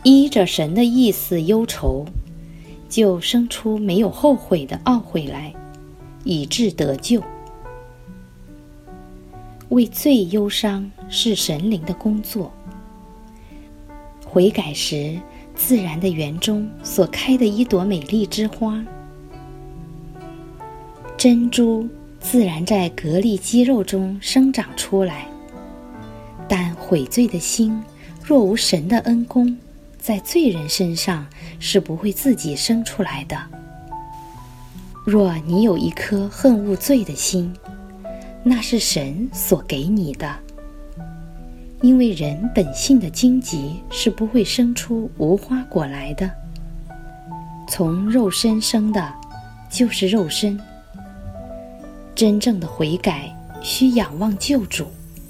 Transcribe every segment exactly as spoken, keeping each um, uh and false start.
依着神的意思忧愁，就生出没有后悔的懊悔来，以致得救。为罪忧伤是神灵的工作。悔改时，自然的园中所开的一朵美丽之花。珍珠自然在蛤蜊肌肉中生长出来，但悔罪的心若无神的恩公，在罪人身上是不会自己生出来的。若你有一颗恨恶罪的心，那是神所给你的。因为人本性的荆棘是不会生出无花果来的，从肉身生的就是肉身。真正的悔改需仰望救主。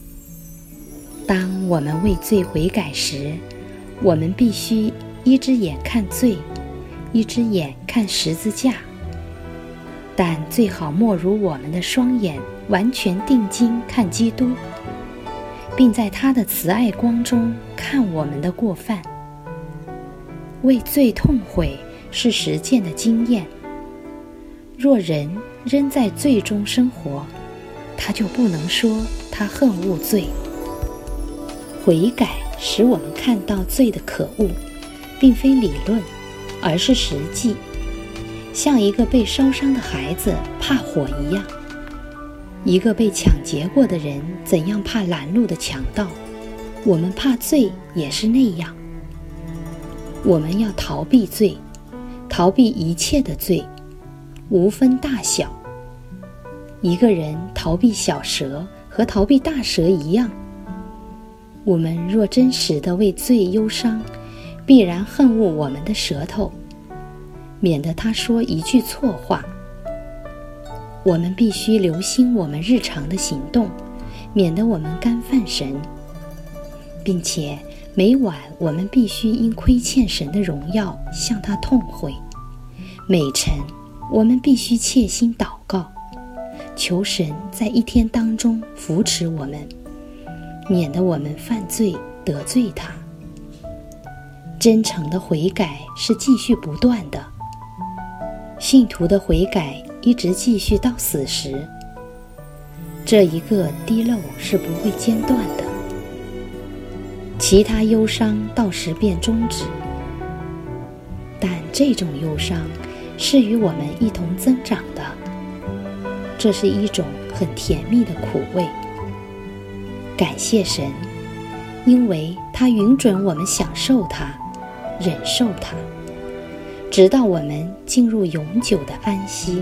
当我们为罪悔改时，我们必须一只眼看罪，一只眼看十字架。但最好莫如我们的双眼完全定睛看基督，并在他的慈爱光中看我们的过犯。为罪痛悔是实践的经验。若人仍在罪中生活，他就不能说他恨恶罪。悔改使我们看到罪的可恶，并非理论，而是实际，像一个被烧伤的孩子怕火一样。一个被抢劫过的人怎样怕拦路的强盗，我们怕罪也是那样。我们要逃避罪，逃避一切的罪，无分大小。一个人逃避小蛇和逃避大蛇一样。我们若真实的为罪忧伤，必然恨恶我们的舌头，免得他说一句错话。我们必须留心我们日常的行动，免得我们干犯神，并且每晚我们必须因亏欠神的荣耀向他痛悔。每晨我们必须切心祷告，求神在一天当中扶持我们，免得我们犯罪得罪他。真诚的悔改是继续不断的，信徒的悔改一直继续到死时，这一个滴漏是不会间断的。其他忧伤到时便终止，但这种忧伤是与我们一同增长的，这是一种很甜蜜的苦味。感谢神，因为他允准我们享受它，忍受它，直到我们进入永久的安息。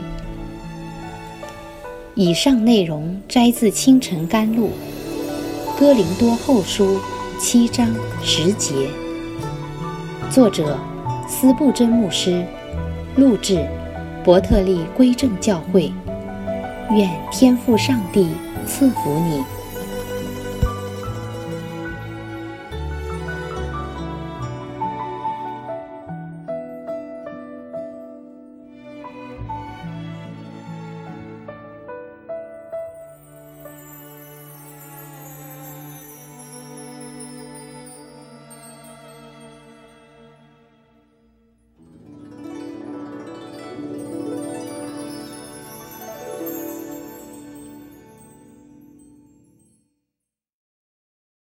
以上内容摘自清晨甘露，哥林多后书七章十节，作者司布真牧师，录制伯特利归正教会。愿天父上帝赐福你。